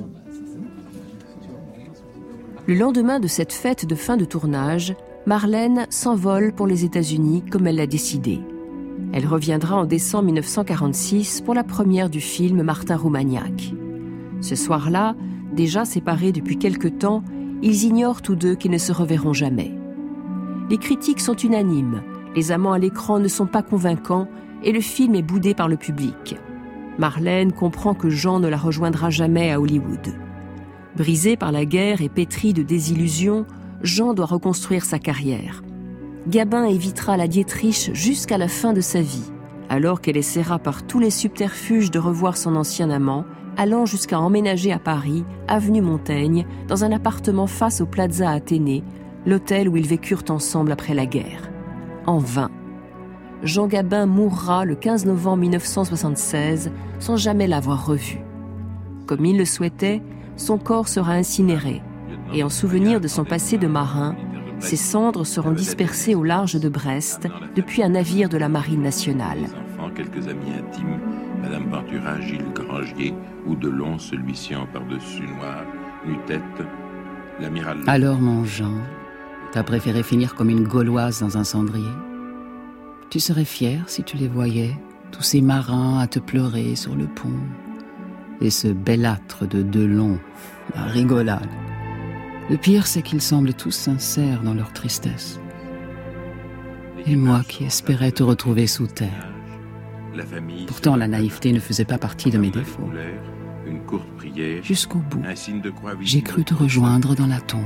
Le lendemain de cette fête de fin de tournage, Marlène s'envole pour les États-Unis comme elle l'a décidé. Elle reviendra en décembre mille neuf cent quarante-six pour la première du film Martin Roumaniac. Ce soir-là, déjà séparés depuis quelque temps, ils ignorent tous deux qu'ils ne se reverront jamais. Les critiques sont unanimes, les amants à l'écran ne sont pas convaincants et le film est boudé par le public. Marlène comprend que Jean ne la rejoindra jamais à Hollywood. Brisé par la guerre et pétri de désillusions, Jean doit reconstruire sa carrière. Gabin évitera la Dietrich jusqu'à la fin de sa vie, alors qu'elle essaiera par tous les subterfuges de revoir son ancien amant, allant jusqu'à emménager à Paris, avenue Montaigne, dans un appartement face au Plaza Athénée, l'hôtel où ils vécurent ensemble après la guerre. En vain. Jean Gabin mourra le quinze novembre mille neuf cent soixante-seize sans jamais l'avoir revu. Comme il le souhaitait, son corps sera incinéré et en souvenir de son passé de marin, ses cendres seront dispersées au large de Brest depuis un navire de la Marine nationale. Enfants, quelques amis intimes, Madame Ventura, Gilles Grangier, ou Delon, celui-ci en par-dessus noir, nu-tête, l'amiral... Alors mon Jean, t'as préféré finir comme une Gauloise dans un cendrier? Tu serais fier si tu les voyais, tous ces marins à te pleurer sur le pont. Et ce bellâtre de Delon, la rigolade. Le pire, c'est qu'ils semblent tous sincères dans leur tristesse. Et moi qui espérais te retrouver sous terre. Pourtant, la naïveté ne faisait pas partie de mes défauts. Jusqu'au bout, j'ai cru te rejoindre dans la tombe.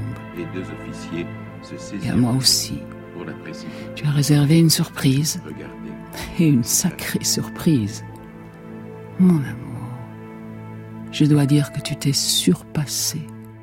Et à moi aussi. Tu as réservé une surprise. Et une sacrée surprise. Mon amour, je dois dire que tu t'es surpassé.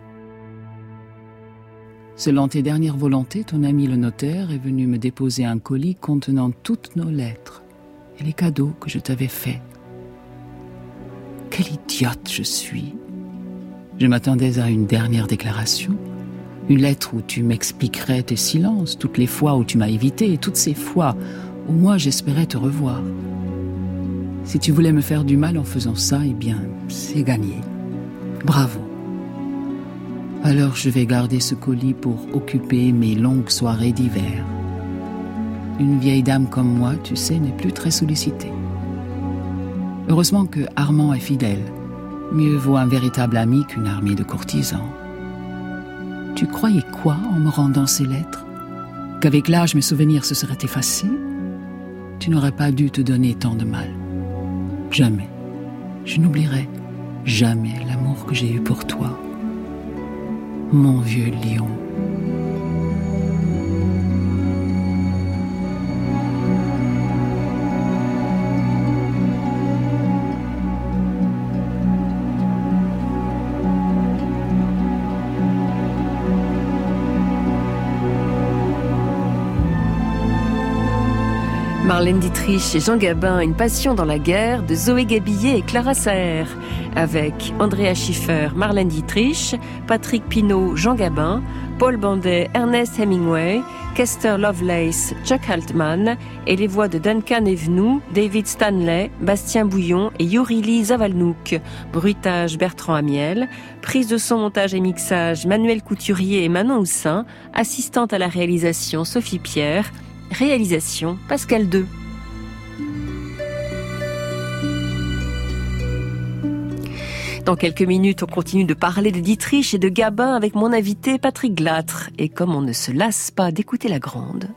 Selon tes dernières volontés, ton ami le notaire est venu me déposer un colis contenant toutes nos lettres et les cadeaux que je t'avais faits. Quelle idiote je suis! Je m'attendais à une dernière déclaration, une lettre où tu m'expliquerais tes silences, toutes les fois où tu m'as évité et toutes ces fois où moi j'espérais te revoir. Si tu voulais me faire du mal en faisant ça, eh bien, c'est gagné. Bravo. Alors je vais garder ce colis pour occuper mes longues soirées d'hiver. Une vieille dame comme moi, tu sais, n'est plus très sollicitée. Heureusement que Armand est fidèle. Mieux vaut un véritable ami qu'une armée de courtisans. Tu croyais quoi en me rendant ces lettres? Qu'avec l'âge mes souvenirs se seraient effacés? Tu n'aurais pas dû te donner tant de mal. Jamais. Je n'oublierai jamais l'amour que j'ai eu pour toi. Mon vieux lion. Marlène Dietrich et Jean Gabin, Une passion dans la guerre, de Zoé Gabillet et Clara Saer, avec Andrea Schiffer, Marlène Dietrich, Patrick Pinault, Jean Gabin, Paul Bandet, Ernest Hemingway, Kester Lovelace, Chuck Altman, et les voix de Duncan Evenou, David Stanley, Bastien Bouillon et Yourili Zavalnouk. Bruitage Bertrand Amiel, prise de son, montage et mixage Manuel Couturier et Manon Houssin, assistante à la réalisation Sophie Pierre, réalisation Pascal deux. Dans quelques minutes, on continue de parler de Dietrich et de Gabin avec mon invité Patrick Glâtre. Et comme on ne se lasse pas d'écouter la grande.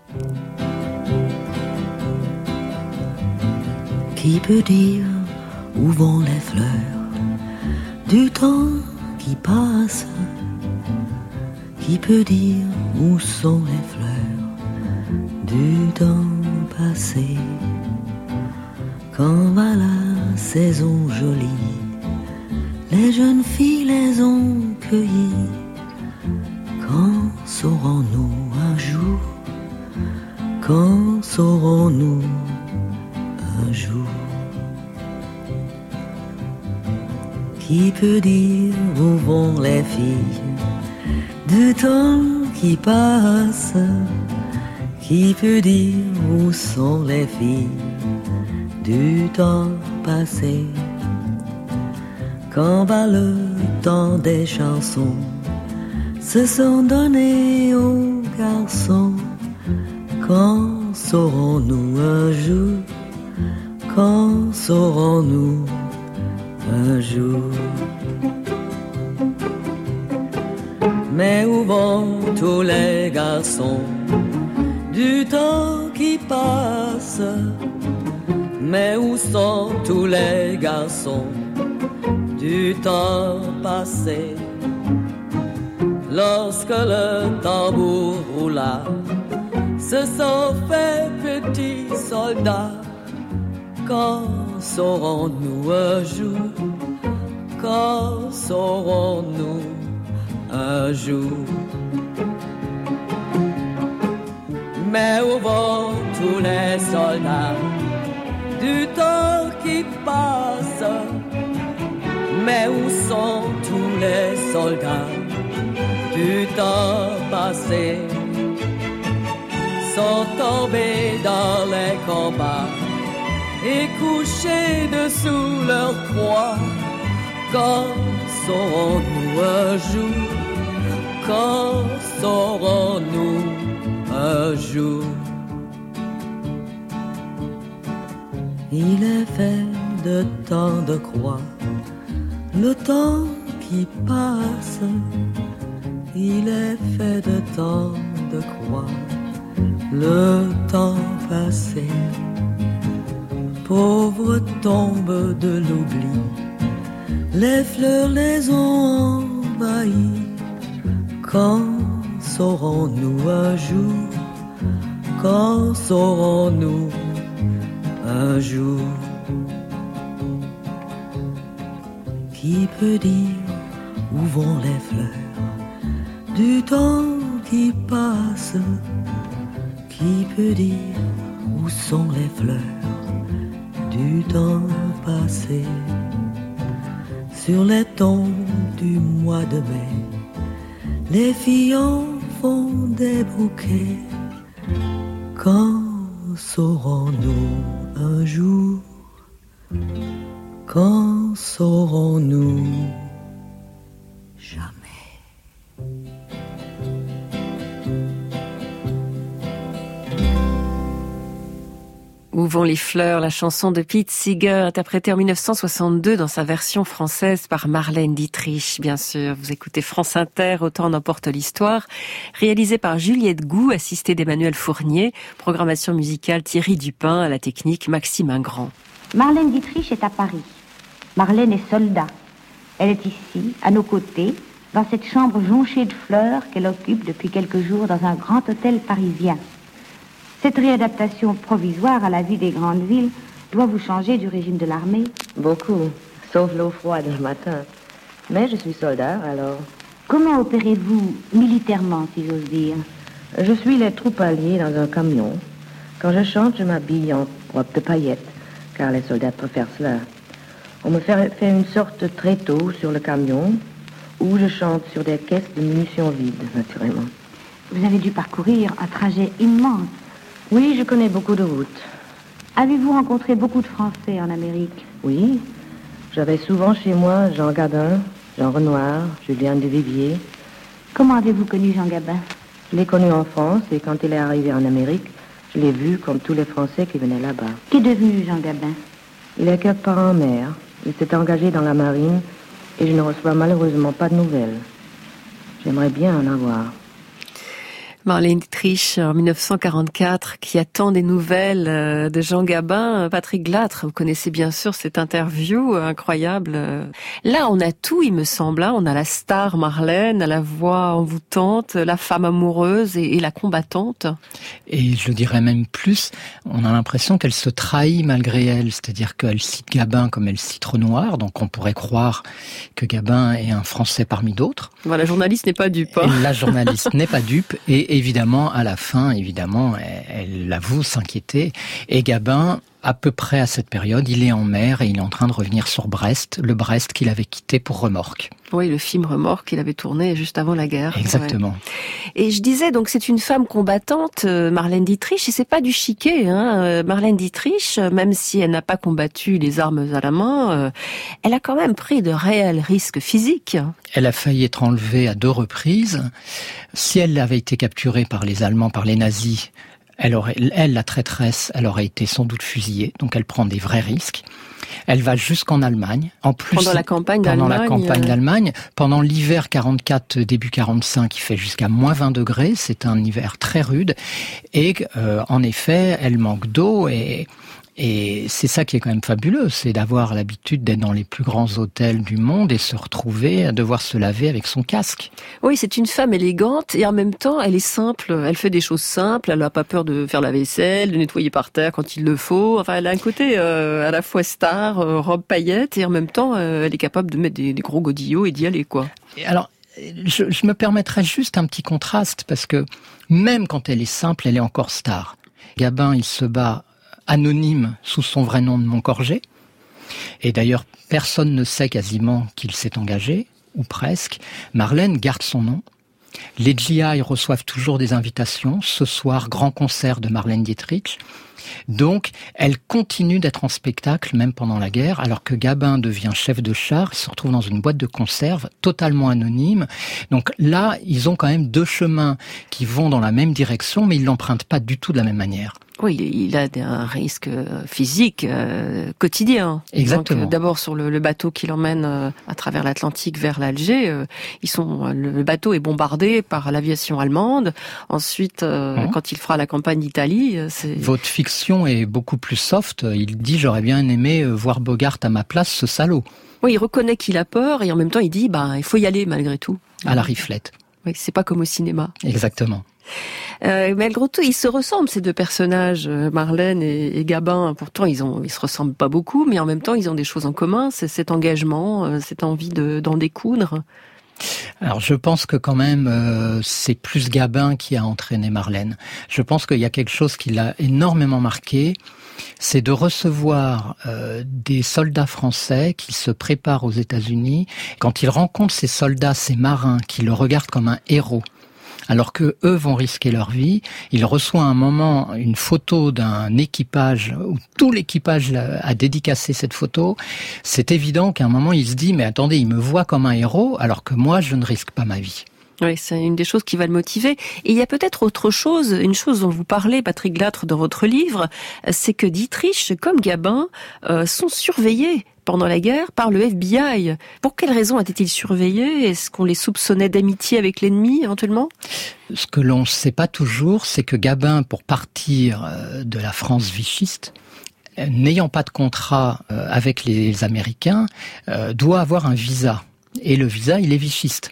Qui peut dire où vont les fleurs du temps qui passe? Qui peut dire où sont les fleurs du temps passé? Quand va la saison jolie, les jeunes filles les ont cueillies. Quand saurons-nous un jour? Quand saurons-nous un jour? Qui peut dire où vont les filles du temps qui passe? Qui peut dire où sont les filles du temps passé? Quand va le temps des chansons se sont donnés aux garçons? Quand saurons-nous un jour? Quand saurons-nous un jour? Mais où vont tous les garçons du temps qui passe? Mais où sont tous les garçons du temps passé? Lorsque le tambour roula, se sont fait petits soldats. Quand saurons-nous un jour? Quand saurons-nous un jour? Mais où vont tous les soldats du temps qui passe? Mais où sont tous les soldats du temps passé? Sont tombés dans les combats et couchés dessous leur croix. Quand saurons-nous un jour? Quand saurons-nous un jour? Il est fait de tant de croix, le temps qui passe. Il est fait de tant de croix, le temps passé. Pauvre tombe de l'oubli, les fleurs les ont envahies. Quand saurons-nous un jour? Quand saurons-nous un jour? Qui peut dire où vont les fleurs du temps qui passe? Qui peut dire où sont les fleurs du temps passé? Sur les tombes du mois de mai, les filles en font des bouquets. Quand saurons-nous un jour? Quand saurons-nous jamais? Où vont les fleurs, la chanson de Pete Seeger, interprétée en mille neuf cent soixante-deux dans sa version française par Marlène Dietrich, bien sûr. Vous écoutez France Inter, Autant en emporte l'histoire, réalisé par Juliette Gou, assistée d'Emmanuel Fournier, programmation musicale Thierry Dupin, à la technique Maxime Ingrand. Marlène Dietrich est à Paris. Marlène est soldat. Elle est ici, à nos côtés, dans cette chambre jonchée de fleurs qu'elle occupe depuis quelques jours dans un grand hôtel parisien. Cette réadaptation provisoire à la vie des grandes villes doit vous changer du régime de l'armée? Beaucoup, sauf l'eau froide le matin. Mais je suis soldat, alors... Comment opérez-vous militairement, si j'ose dire? Je suis les troupes alliées dans un camion. Quand je chante, je m'habille en robe de paillettes, car les soldats préfèrent cela. On me fait, fait une sorte de tréteau sur le camion, où je chante sur des caisses de munitions vides, naturellement. Vous avez dû parcourir un trajet immense. Oui, je connais beaucoup de routes. Avez-vous rencontré beaucoup de Français en Amérique? Oui, j'avais souvent chez moi Jean Gabin, Jean Renoir, Julien Duvivier. Comment avez-vous connu Jean Gabin? Je l'ai connu en France et quand il est arrivé en Amérique, je l'ai vu comme tous les Français qui venaient là-bas. Qu'est devenu Jean Gabin? Il est quelque part en mer. Il s'est engagé dans la marine et je ne reçois malheureusement pas de nouvelles. J'aimerais bien en avoir. Marlène Dietrich, en dix-neuf cent quarante-quatre, qui attend des nouvelles de Jean Gabin. Patrick Glattre, vous connaissez bien sûr cette interview incroyable. Là, on a tout, il me semble. On a la star Marlène, la voix envoûtante, la femme amoureuse et, et la combattante. Et je dirais même plus, on a l'impression qu'elle se trahit malgré elle. C'est-à-dire qu'elle cite Gabin comme elle cite Renoir, donc on pourrait croire que Gabin est un Français parmi d'autres. Voilà, la journaliste n'est pas dupe. Hein. La journaliste n'est pas dupe, et évidemment, à la fin, évidemment, elle, elle avoue s'inquiéter. Et Gabin, à peu près à cette période, il est en mer et il est en train de revenir sur Brest, le Brest qu'il avait quitté pour Remorque. Oui, le film Remorque qu'il avait tourné juste avant la guerre. Exactement. Ouais. Et je disais, donc c'est une femme combattante, Marlène Dietrich, et c'est pas du chiquet. Hein. Marlène Dietrich, même si elle n'a pas combattu les armes à la main, elle a quand même pris de réels risques physiques. Elle a failli être enlevée à deux reprises. Si elle avait été capturée par les Allemands, par les nazis, Elle, aurait, elle, la traîtresse, elle aurait été sans doute fusillée, donc elle prend des vrais risques. Elle va jusqu'en Allemagne. En plus, pendant la campagne pendant d'Allemagne. la campagne d'Allemagne, pendant l'hiver quarante-quatre, début quarante-cinq, il fait jusqu'à moins vingt degrés. C'est un hiver très rude. Et euh, en effet, elle manque d'eau et... Et c'est ça qui est quand même fabuleux, c'est d'avoir l'habitude d'être dans les plus grands hôtels du monde et se retrouver à devoir se laver avec son casque. Oui, c'est une femme élégante et en même temps, elle est simple. Elle fait des choses simples, elle n'a pas peur de faire la vaisselle, de nettoyer par terre quand il le faut. Enfin, elle a un côté euh, à la fois star, euh, robe paillettes, et en même temps, euh, elle est capable de mettre des, des gros godillots et d'y aller, quoi. Et alors, je, je me permettrais juste un petit contraste, parce que même quand elle est simple, elle est encore star. Gabin, il se bat anonyme sous son vrai nom de Moncorgé. Et d'ailleurs, personne ne sait quasiment qu'il s'est engagé, ou presque. Marlène garde son nom. Les G I reçoivent toujours des invitations. Ce soir, grand concert de Marlène Dietrich. Donc, elle continue d'être en spectacle, même pendant la guerre, alors que Gabin devient chef de char, il se retrouve dans une boîte de conserve, totalement anonyme. Donc là, ils ont quand même deux chemins qui vont dans la même direction, mais ils l'empruntent pas du tout de la même manière. Oui, il a un risque physique euh, quotidien. Exactement. Donc, d'abord sur le, le bateau qui l'emmène euh, à travers l'Atlantique vers l'Alger, euh, ils sont le bateau est bombardé par l'aviation allemande. Ensuite, euh, mmh. quand il fera la campagne d'Italie, c'est votre fiction est beaucoup plus soft. Il dit j'aurais bien aimé voir Bogart à ma place, ce salaud. Oui, il reconnaît qu'il a peur et en même temps il dit bah il faut y aller malgré tout. À la riflette. Oui, c'est pas comme au cinéma. Exactement. Euh, mais malgré tout, ils se ressemblent, ces deux personnages, Marlène et, et Gabin. Pourtant, ils ont, ils se ressemblent pas beaucoup, mais en même temps, ils ont des choses en commun. C'est cet engagement, cette envie de, d'en découdre. Alors, je pense que quand même, euh, c'est plus Gabin qui a entraîné Marlène. Je pense qu'il y a quelque chose qui l'a énormément marqué, c'est de recevoir euh, des soldats français qui se préparent aux États-Unis. Quand il rencontre ces soldats, ces marins, qui le regardent comme un héros, alors que eux vont risquer leur vie, il reçoit à un moment une photo d'un équipage où tout l'équipage a dédicacé cette photo. C'est évident qu'à un moment il se dit mais attendez, il me voit comme un héros alors que moi je ne risque pas ma vie. Oui, c'est une des choses qui va le motiver. Et il y a peut-être autre chose, une chose dont vous parlez, Patrick Glattre, dans votre livre, c'est que Dietrich, comme Gabin, euh, sont surveillés pendant la guerre par le F B I. Pour quelles raisons étaient-ils surveillés ? Est-ce qu'on les soupçonnait d'amitié avec l'ennemi, éventuellement ? Ce que l'on ne sait pas toujours, c'est que Gabin, pour partir de la France vichiste, n'ayant pas de contrat avec les Américains, doit avoir un visa. Et le visa, il est vichiste.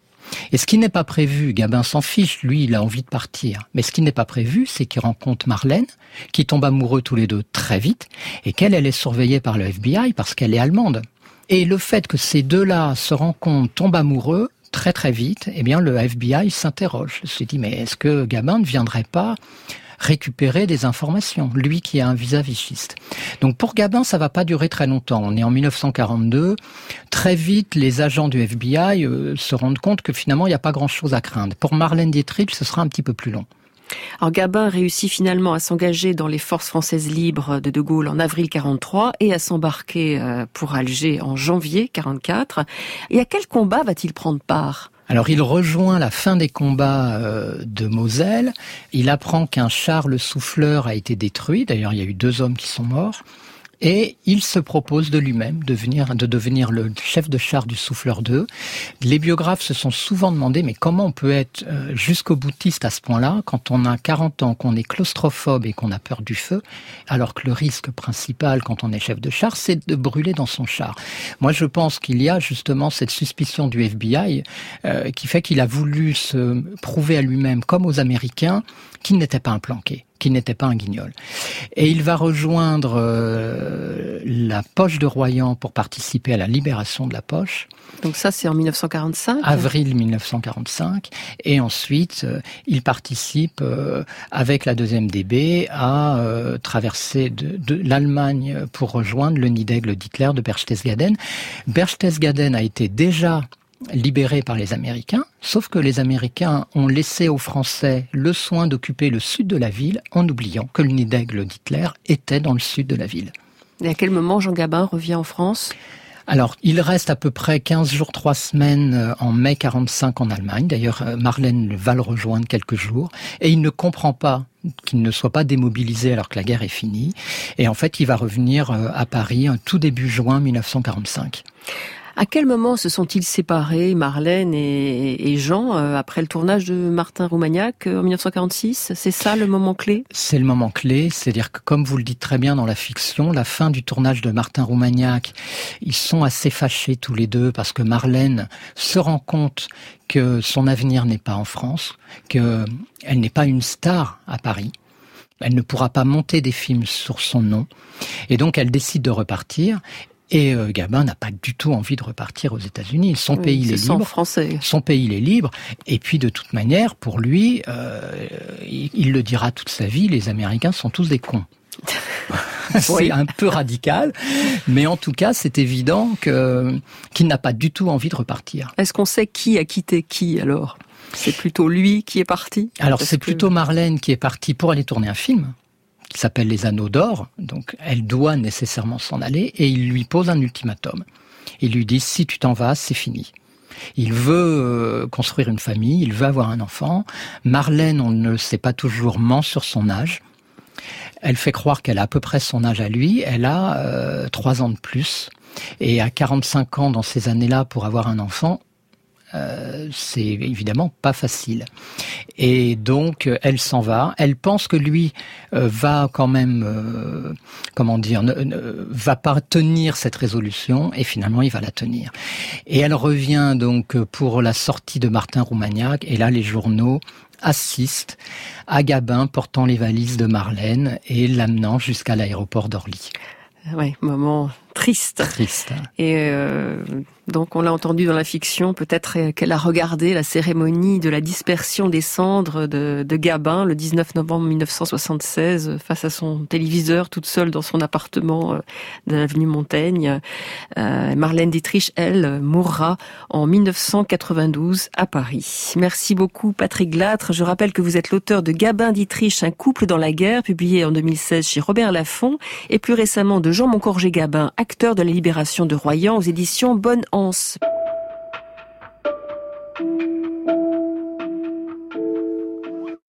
Et ce qui n'est pas prévu, Gabin s'en fiche, lui il a envie de partir. Mais ce qui n'est pas prévu, c'est qu'il rencontre Marlène, qui tombe amoureux tous les deux très vite, et qu'elle, elle est surveillée par le F B I parce qu'elle est allemande. Et le fait que ces deux-là se rencontrent, tombent amoureux, très très vite, eh bien le F B I s'interroge. Il se dit, mais est-ce que Gabin ne viendrait pas récupérer des informations, lui qui a un visa vichiste. Donc pour Gabin, ça va pas durer très longtemps. On est en dix-neuf cent quarante-deux. Très vite, les agents du F B I euh, se rendent compte que finalement, il n'y a pas grand-chose à craindre. Pour Marlène Dietrich, ce sera un petit peu plus long. Alors Gabin réussit finalement à s'engager dans les forces françaises libres de De Gaulle en avril quarante-trois et à s'embarquer pour Alger en janvier quarante-quatre. Et à quel combat va-t-il prendre part ? Alors il rejoint la fin des combats euh, de Moselle. Il apprend qu'un char, le Souffleur, a été détruit. D'ailleurs, il y a eu deux hommes qui sont morts. Et il se propose de lui-même de, venir, de devenir le chef de char du Souffleur deux. Les biographes se sont souvent demandé, mais comment on peut être euh, jusqu'au boutiste à ce point-là, quand on a quarante ans, qu'on est claustrophobe et qu'on a peur du feu, alors que le risque principal quand on est chef de char, c'est de brûler dans son char. Moi, je pense qu'il y a justement cette suspicion du F B I euh, qui fait qu'il a voulu se prouver à lui-même, comme aux Américains, qu'il n'était pas un planqué, qu'il n'était pas un guignol. Et il va rejoindre euh, la Poche de Royan pour participer à la libération de la Poche. Donc ça, c'est en mille neuf cent quarante-cinq Avril mille neuf cent quarante-cinq. Et ensuite, euh, il participe euh, avec la deuxième D B à euh, traverser de, de l'Allemagne pour rejoindre le nid d'aigle d'Hitler de Berchtesgaden. Berchtesgaden a été déjà libéré par les Américains, sauf que les Américains ont laissé aux Français le soin d'occuper le sud de la ville en oubliant que le nid d'aigle d'Hitler était dans le sud de la ville. Et à quel moment Jean Gabin revient en France ? Alors, il reste à peu près quinze jours, trois semaines en mai quarante-cinq en Allemagne. D'ailleurs, Marlène va le rejoindre quelques jours. Et il ne comprend pas qu'il ne soit pas démobilisé alors que la guerre est finie. Et en fait, il va revenir à Paris tout début juin mille neuf cent quarante-cinq. À quel moment se sont-ils séparés, Marlène et, et Jean, euh, après le tournage de Martin Roumaniac euh, en mille neuf cent quarante-six ? C'est ça le moment clé ? C'est le moment clé, c'est-à-dire que comme vous le dites très bien dans la fiction, la fin du tournage de Martin Roumaniac, ils sont assez fâchés tous les deux parce que Marlène se rend compte que son avenir n'est pas en France, qu'elle n'est pas une star à Paris. Elle ne pourra pas monter des films sur son nom. Et donc elle décide de repartir. Et euh, Gabin n'a pas du tout envie de repartir aux États-Unis. Son oui, pays il est libre. Français. Son pays il est libre. Et puis de toute manière, pour lui, euh, il, il le dira toute sa vie. Les Américains sont tous des cons. C'est oui. un peu radical, mais en tout cas, c'est évident que qu'il n'a pas du tout envie de repartir. Est-ce qu'on sait qui a quitté qui alors ? C'est plutôt lui qui est parti ? Alors Parce c'est que... plutôt Marlène qui est partie pour aller tourner un film qui s'appelle Les Anneaux d'Or, donc elle doit nécessairement s'en aller, et il lui pose un ultimatum. Il lui dit, si tu t'en vas, c'est fini. Il veut euh, construire une famille, il veut avoir un enfant. Marlène, on ne sait pas toujours, ment sur son âge. Elle fait croire qu'elle a à peu près son âge à lui, elle a euh, trois ans de plus. Et à quarante-cinq ans, dans ces années-là, pour avoir un enfant, Euh, c'est évidemment pas facile. Et donc, elle s'en va. Elle pense que lui euh, va quand même, euh, comment dire, ne, ne, va pas tenir cette résolution. Et finalement, il va la tenir. Et elle revient donc pour la sortie de Martin Roumaniac. Et là, les journaux assistent à Gabin portant les valises de Marlène et l'amenant jusqu'à l'aéroport d'Orly. Oui, moment triste. Triste. Et euh, donc, on l'a entendu dans la fiction, peut-être qu'elle a regardé la cérémonie de la dispersion des cendres de, de Gabin le dix-neuf novembre mille neuf cent soixante-seize face à son téléviseur, toute seule dans son appartement de l'avenue Montaigne. Euh, Marlène Dietrich, elle, mourra en mille neuf cent quatre-vingt-douze à Paris. Merci beaucoup, Patrick Glâtre. Je rappelle que vous êtes l'auteur de Gabin Dietrich, un couple dans la guerre, publié en deux mille seize chez Robert Laffont, et plus récemment de Jean Moncorgé Gabin, acteur de la libération de Royan aux éditions Bonne Anse.